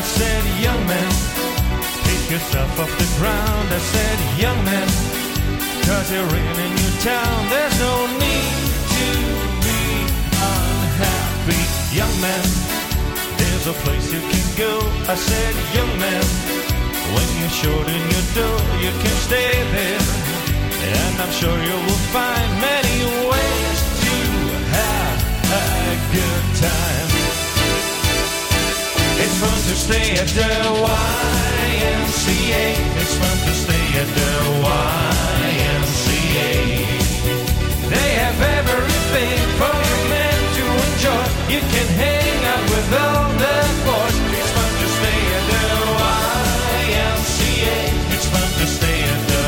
said, young man, pick yourself off the ground. I said, young man, 'cause you're in a new town. There's no need to be unhappy. Young man, there's a place you can go. I said, young man, when you're short in your dough, you can stay there. And I'm sure you will find many ways to have a good time. It's fun to stay at the YMCA. It's fun to stay at the YMCA. They have everything for you men to enjoy. You can hang out with all the boys. It's fun to stay at the YMCA. It's fun to stay at the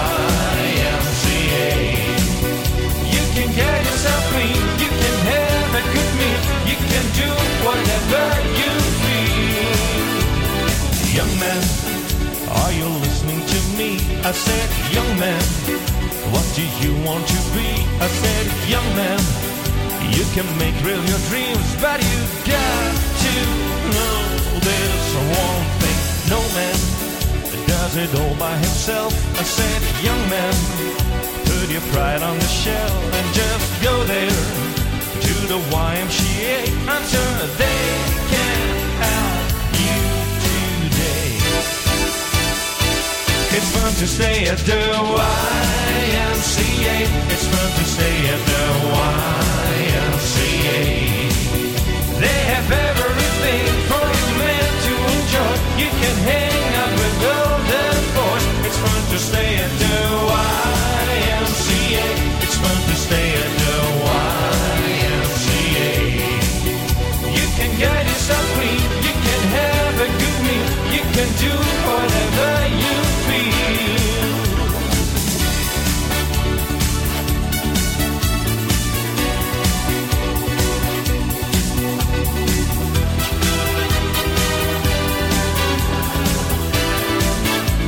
YMCA. You can get yourself clean. You can have a good meal. You can do whatever you feel. Young man, are you listening to me? I said, young man, what do you want to be? I said, young man, you can make real your dreams, but you got to know this one thing. No man does it all by himself. I said, young man, put your pride on the shelf and just go there to the YMCA. I'm sure they can help you today. It's fun to stay at the YMCA. It's fun to stay at the YMCA. They have everything for you men to enjoy. You can hang out with all the boys. It's fun to stay at the YMCA. It's fun to stay at the YMCA. You can get yourself clean. You can have a good meal. You can do whatever you feel.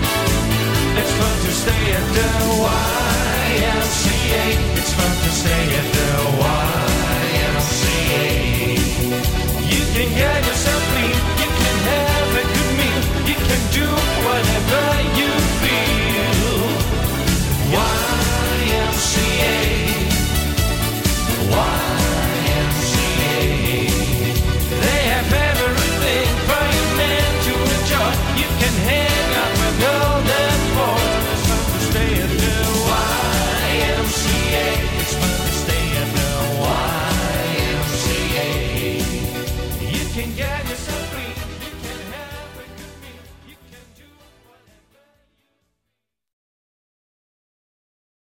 It's fun to stay at the YMCA. It's fun to stay